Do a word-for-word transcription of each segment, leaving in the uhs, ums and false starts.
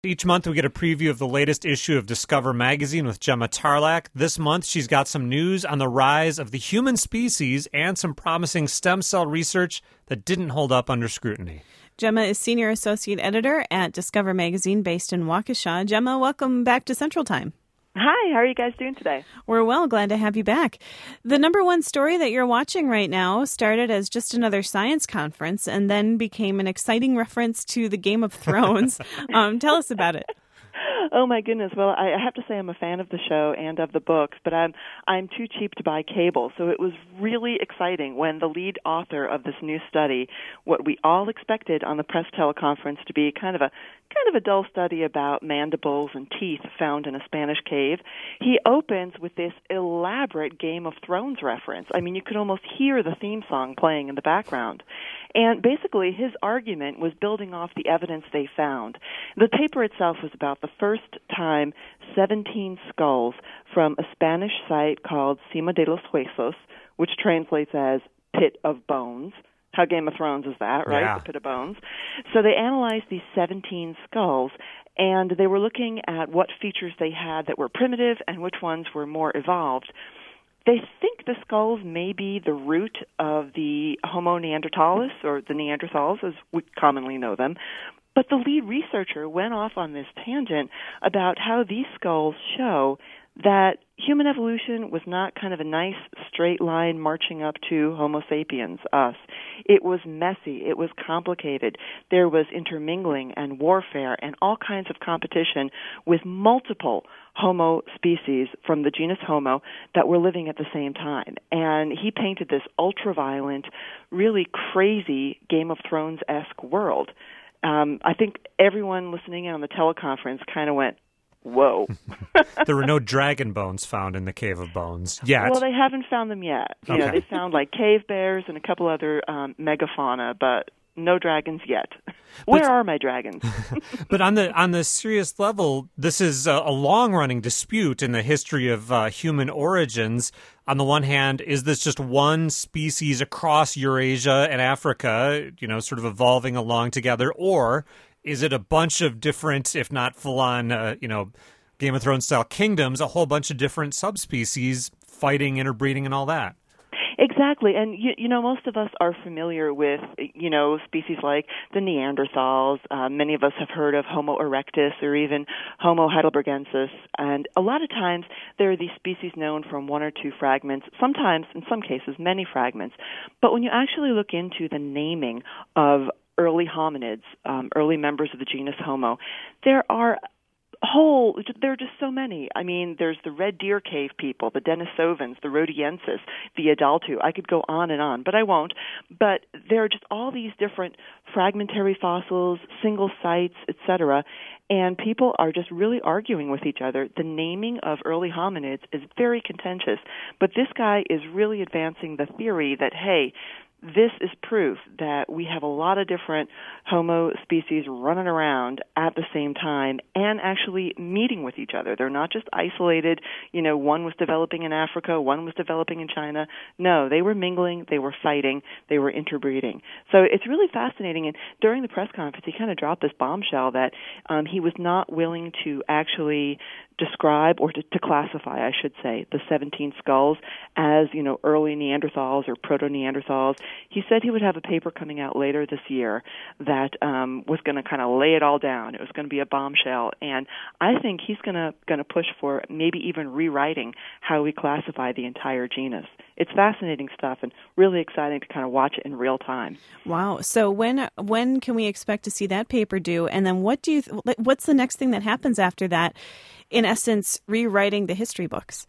Each month we get a preview of the latest issue of Discover Magazine with Gemma Tarlak. This month she's got some news on the rise of the human species and some promising stem cell research that didn't hold up under scrutiny. Gemma is Senior Associate Editor at Discover Magazine based in Waukesha. Gemma, welcome back to Central Time. Hi, how are you guys doing today? We're well, glad to have you back. The number one story that you're watching right now started as just another science conference and then became an exciting reference to the Game of Thrones. um, tell us about it. Oh my goodness! Well, I have to say I'm a fan of the show and of the books, but I'm I'm too cheap to buy cable. So it was really exciting when the lead author of this new study, what we all expected on the press teleconference to be kind of a kind of a dull study about mandibles and teeth found in a Spanish cave, he opens with this elaborate Game of Thrones reference. I mean, you could almost hear the theme song playing in the background. And basically, his argument was building off the evidence they found. The paper itself was about the first time seventeen skulls from a Spanish site called Cima de los Huesos, which translates as Pit of Bones. How Game of Thrones is that, right? Yeah. The Pit of Bones. So they analyzed these seventeen skulls, and they were looking at what features they had that were primitive and which ones were more evolved. They think the skulls may be the root of the Homo neanderthalis, or the Neanderthals as we commonly know them. But the lead researcher went off on this tangent about how these skulls show that human evolution was not kind of a nice straight line marching up to Homo sapiens, us. It was messy. It was complicated. There was intermingling and warfare and all kinds of competition with multiple Homo species from the genus Homo that were living at the same time. And he painted this ultra-violent, really crazy Game of Thrones-esque world. Um, I think everyone listening in on the teleconference kind of went, whoa. There were no dragon bones found in the Cave of Bones yet. Well, they haven't found them yet. You okay. know, they found like cave bears and a couple other um, megafauna, but no dragons yet. Where But, are my dragons? But on the on the serious level, this is a, a long-running dispute in the history of uh, human origins. On the one hand, is this just one species across Eurasia and Africa, you know, sort of evolving along together, or is it a bunch of different, if not full-on, uh, you know, Game of Thrones-style kingdoms, a whole bunch of different subspecies fighting, interbreeding, and all that? Exactly, and you, you know, most of us are familiar with, you know, species like the Neanderthals. Uh, many of us have heard of Homo erectus or even Homo heidelbergensis, and a lot of times there are these species known from one or two fragments, sometimes, in some cases, many fragments. But when you actually look into the naming of early hominids, um, early members of the genus Homo, there are whole, there are just so many. I mean, there's the red deer cave people, the Denisovans, the Rhodiensis, the Adaltu. I could go on and on, but I won't. But there are just all these different fragmentary fossils, single sites, et cetera, and people are just really arguing with each other. The naming of early hominids is very contentious, but this guy is really advancing the theory that, hey, this is proof that we have a lot of different Homo species running around at the same time and actually meeting with each other. They're not just isolated, you know, one was developing in Africa, one was developing in China. No, they were mingling, they were fighting, they were interbreeding. So it's really fascinating. And during the press conference, he kind of dropped this bombshell that um, he was not willing to actually describe or to, to classify, I should say, the seventeen skulls as, you know, early Neanderthals or proto-Neanderthals. He said he would have a paper coming out later this year that um, was going to kind of lay it all down. It was going to be a bombshell, and I think he's going to going to push for maybe even rewriting how we classify the entire genus. It's fascinating stuff and really exciting to kind of watch it in real time. Wow! So when when can we expect to see that paper due? And then what do you th- what's the next thing that happens after that? In essence, rewriting the history books?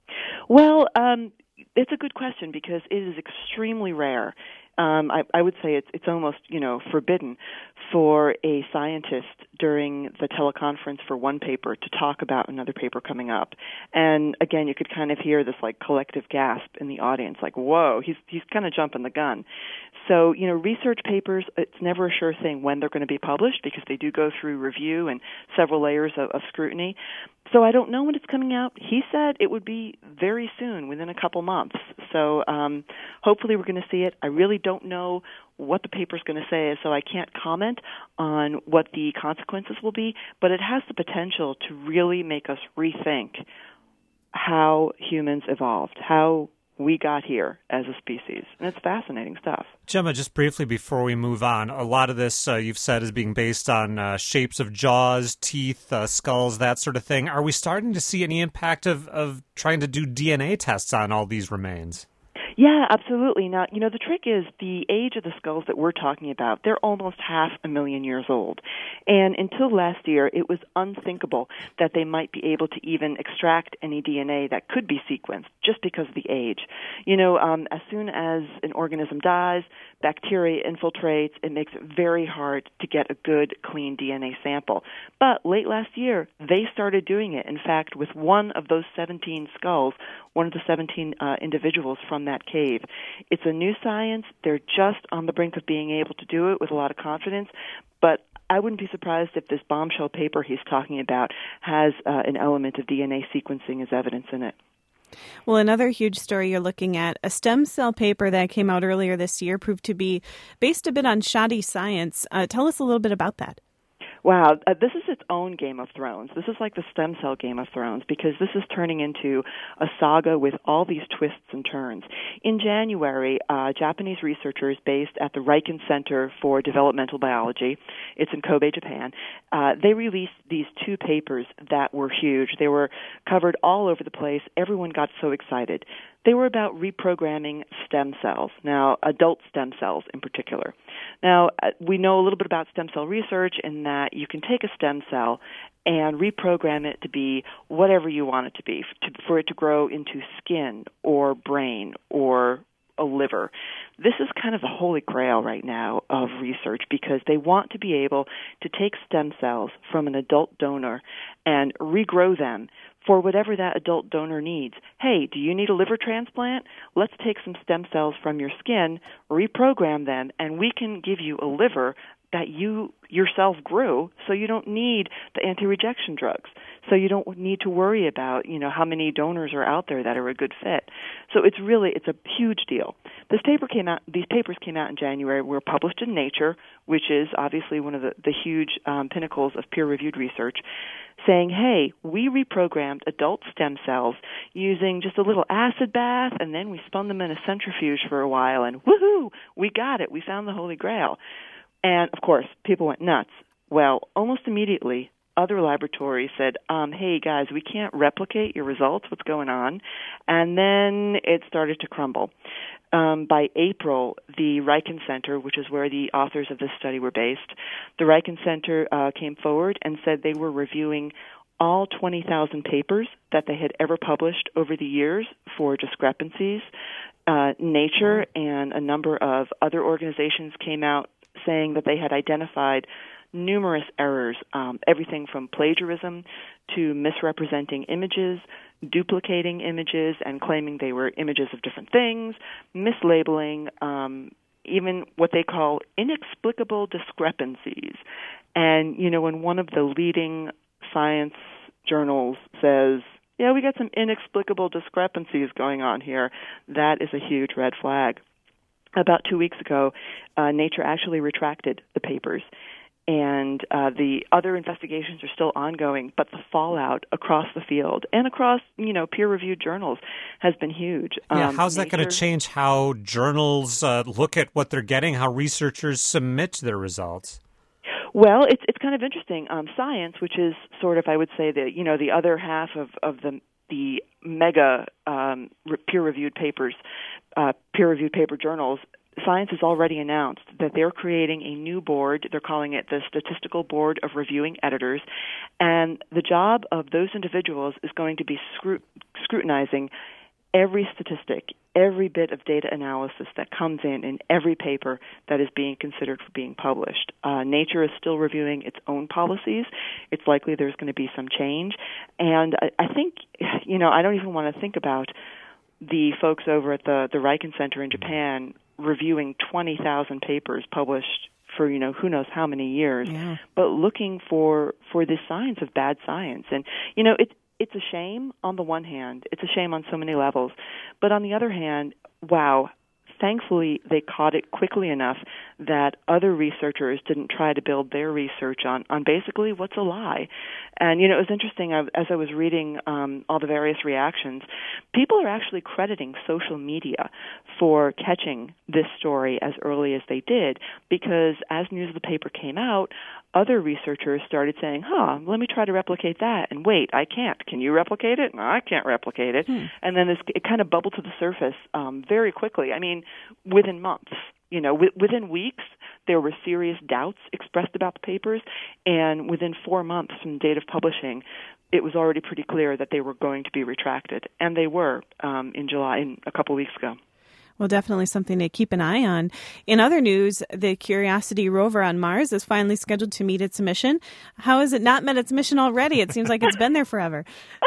Well, um, it's a good question because it is extremely rare. Um, I, I would say it's it's almost, you know, forbidden for a scientist during the teleconference for one paper to talk about another paper coming up. And again, you could kind of hear this like collective gasp in the audience, like, whoa, he's he's kind of jumping the gun. So, you know, research papers, it's never a sure thing when they're going to be published because they do go through review and several layers of, of scrutiny. So I don't know when it's coming out. He said it would be very soon, within a couple months. So um, hopefully we're going to see it. I really don't know what the paper's going to say, so I can't comment on what the consequences will be, but it has the potential to really make us rethink how humans evolved, how we got here as a species. And it's fascinating stuff. Gemma, just briefly before we move on, a lot of this uh, you've said is being based on uh, shapes of jaws, teeth, uh, skulls, that sort of thing. Are we starting to see any impact of, of trying to do D N A tests on all these remains? Yeah, absolutely. Now, you know, the trick is the age of the skulls that we're talking about, they're almost half a million years old. And until last year, it was unthinkable that they might be able to even extract any D N A that could be sequenced just because of the age. You know, um, as soon as an organism dies, bacteria infiltrates, it makes it very hard to get a good, clean D N A sample. But late last year, they started doing it. In fact, with one of those seventeen skulls, one of the seventeen uh, individuals from that cave. It's a new science. They're just on the brink of being able to do it with a lot of confidence. But I wouldn't be surprised if this bombshell paper he's talking about has uh, an element of D N A sequencing as evidence in it. Well, another huge story you're looking at, a stem cell paper that came out earlier this year proved to be based a bit on shoddy science. Uh, tell us a little bit about that. Wow, uh, this is its own Game of Thrones. This is like the stem cell Game of Thrones because this is turning into a saga with all these twists and turns. In January, uh, Japanese researchers based at the Riken Center for Developmental Biology, it's in Kobe, Japan, uh, they released these two papers that were huge. They were covered all over the place. Everyone got so excited. They were about reprogramming stem cells, now adult stem cells in particular. Now, we know a little bit about stem cell research in that you can take a stem cell and reprogram it to be whatever you want it to be, to, for it to grow into skin or brain or a liver. This is kind of the holy grail right now of research because they want to be able to take stem cells from an adult donor and regrow them for whatever that adult donor needs. Hey, do you need a liver transplant? Let's take some stem cells from your skin, reprogram them, and we can give you a liver that you yourself grew, so you don't need the anti-rejection drugs. So you don't need to worry about, you know, how many donors are out there that are a good fit. So it's really, it's a huge deal. This paper came out, these papers came out in January, were published in Nature, which is obviously one of the, the huge um, pinnacles of peer-reviewed research, saying, hey, we reprogrammed adult stem cells using just a little acid bath, and then we spun them in a centrifuge for a while, and woohoo, we got it, we found the Holy Grail. And, of course, people went nuts. Well, almost immediately, other laboratories said, um, hey, guys, we can't replicate your results. What's going on? And then it started to crumble. Um, by April, the Riken Center, which is where the authors of this study were based, the Riken Center uh, came forward and said they were reviewing all twenty thousand papers that they had ever published over the years for discrepancies. Uh, Nature and a number of other organizations came out saying that they had identified numerous errors, um, everything from plagiarism to misrepresenting images, duplicating images and claiming they were images of different things, mislabeling, um, even what they call inexplicable discrepancies. And, you know, when one of the leading science journals says, yeah, we got some inexplicable discrepancies going on here, that is a huge red flag. About two weeks ago, uh, Nature actually retracted the papers, and uh, the other investigations are still ongoing, but the fallout across the field and across, you know, peer-reviewed journals has been huge. Yeah, um, how's that Nature... going to change how journals uh, look at what they're getting, how researchers submit their results? Well, it's it's kind of interesting. Um, Science, which is sort of, I would say, the you know the other half of, of the the mega um, peer-reviewed papers, uh, peer-reviewed paper journals, Science has already announced that they're creating a new board. They're calling it the Statistical Board of Reviewing Editors, and the job of those individuals is going to be scrut- scrutinizing every statistic, every bit of data analysis that comes in in every paper that is being considered for being published. Uh, Nature is still reviewing its own policies. It's likely there's going to be some change. And I, I think, you know, I don't even want to think about the folks over at the, the Riken Center in Japan reviewing twenty thousand papers published for, you know, who knows how many years, yeah. but looking for, for this science of bad science. And, you know, it's, It's a shame on the one hand. It's a shame on so many levels. But on the other hand, wow, thankfully, they caught it quickly enough that other researchers didn't try to build their research on, on basically what's a lie. And, you know, it was interesting, I, as I was reading um, all the various reactions, people are actually crediting social media for catching this story as early as they did, because as news of the paper came out, other researchers started saying, huh, let me try to replicate that. And wait, I can't. Can you replicate it? No, I can't replicate it. Hmm. And then this, it kind of bubbled to the surface um, very quickly. I mean, within months. You know, w- within weeks, there were serious doubts expressed about the papers. And within four months from the date of publishing, it was already pretty clear that they were going to be retracted. And they were um, in July, in a couple weeks ago. Well, definitely something to keep an eye on. In other news, the Curiosity rover on Mars is finally scheduled to meet its mission. How has it not met its mission already? It seems like it's been there forever.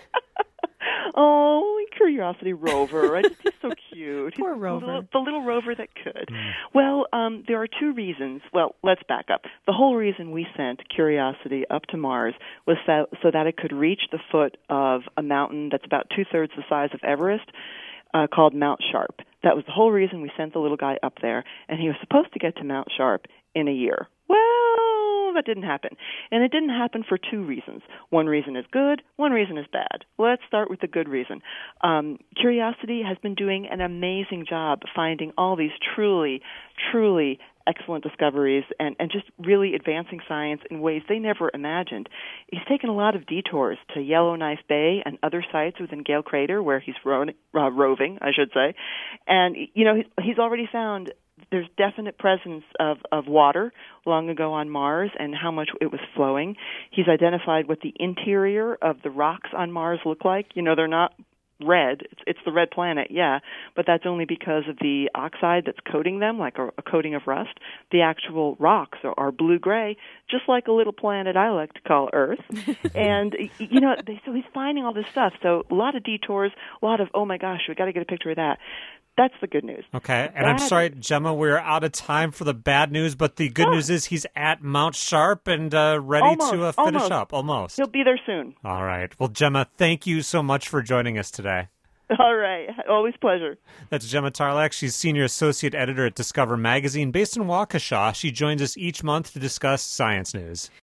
Oh, Curiosity rover. Right? He's so cute. Poor He's rover. The little, the little rover that could. Mm. Well, um, there are two reasons. Well, let's back up. The whole reason we sent Curiosity up to Mars was so, so that it could reach the foot of a mountain that's about two-thirds the size of Everest, uh, called Mount Sharp. That was the whole reason we sent the little guy up there, and he was supposed to get to Mount Sharp in a year. Well, that didn't happen. And it didn't happen for two reasons. One reason is good, one reason is bad. Let's start with the good reason. Um, Curiosity has been doing an amazing job finding all these truly, truly excellent discoveries and, and just really advancing science in ways they never imagined. He's taken a lot of detours to Yellowknife Bay and other sites within Gale Crater where he's ro- uh, roving, I should say. And, you know, he's, he's already found there's definite presence of, of water long ago on Mars and how much it was flowing. He's identified what the interior of the rocks on Mars look like. You know, they're not red. It's, it's the red planet, yeah, but that's only because of the oxide that's coating them, like a, a coating of rust. The actual rocks are, are blue-gray, just like a little planet I like to call Earth. And, you know, they, so he's finding all this stuff. So a lot of detours, a lot of, oh, my gosh, we got to get a picture of that. That's the good news. Okay, and I'm sorry, Gemma, we're out of time for the bad news, but the good oh. news is he's at Mount Sharp and uh, ready almost, to uh, finish almost. up. Almost. He'll be there soon. All right. Well, Gemma, thank you so much for joining us today. All right. Always pleasure. That's Gemma Tarlak. She's Senior Associate Editor at Discover Magazine based in Waukesha. She joins us each month to discuss science news.